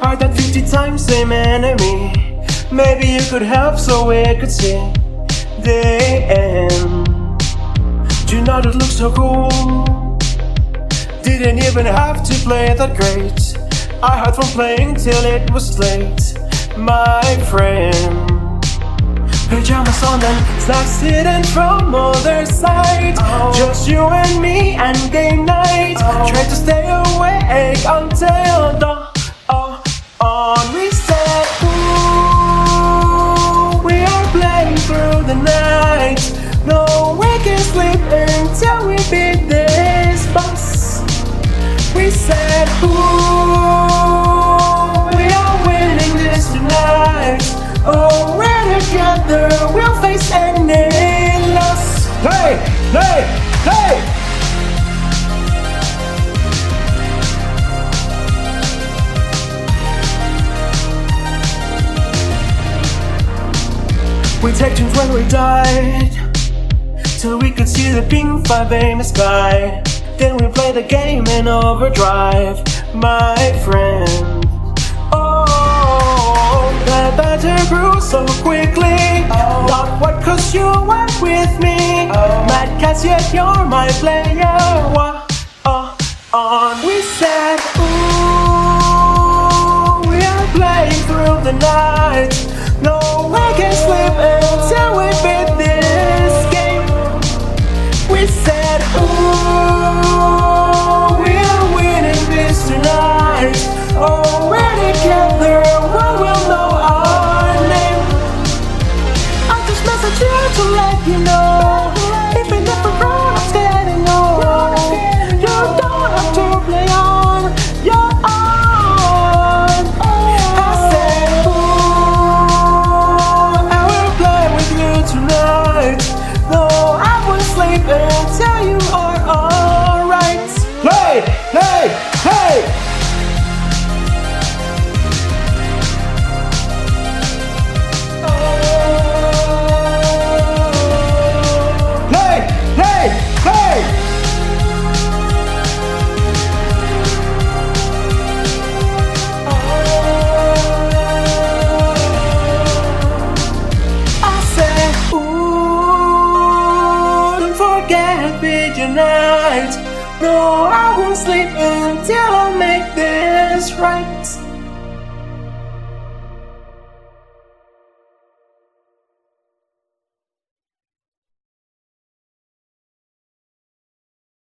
Heart that 50 times same enemy. Maybe you could help so we could see the end. Do you know that looks so cool? Didn't even have to play that great. I heard from playing till it was late, my friend. Pajamas on and snacks hidden from other side. Just you and me and game night. Try to stay awake until dawn. We said, ooh, we are playing through the night. No, we can sleep until we beat this boss. We said, ooh, we are winning this tonight. Oh, we're together, we'll face any loss. Hey, hey, hey! We take turns when we died, till we could see the pink 5 in the sky. Then we play the game in overdrive, my friend. Oh, the battle grew so quickly. Not what, cause you were with me. Mad Cats, yet you're my player. We said, ooh, we are playing through the night. No, we can sleep until we beat this game. We said, ooh, we are winning this tonight. Oh, we're together, we will know our name. I just messaged you to let you know, even if we're grown, I'm getting old. You don't have to play on your own. I said, ooh, I will play with you tonight. No, I will sleep until you are alright. Play, play, play! Night. No, I won't sleep until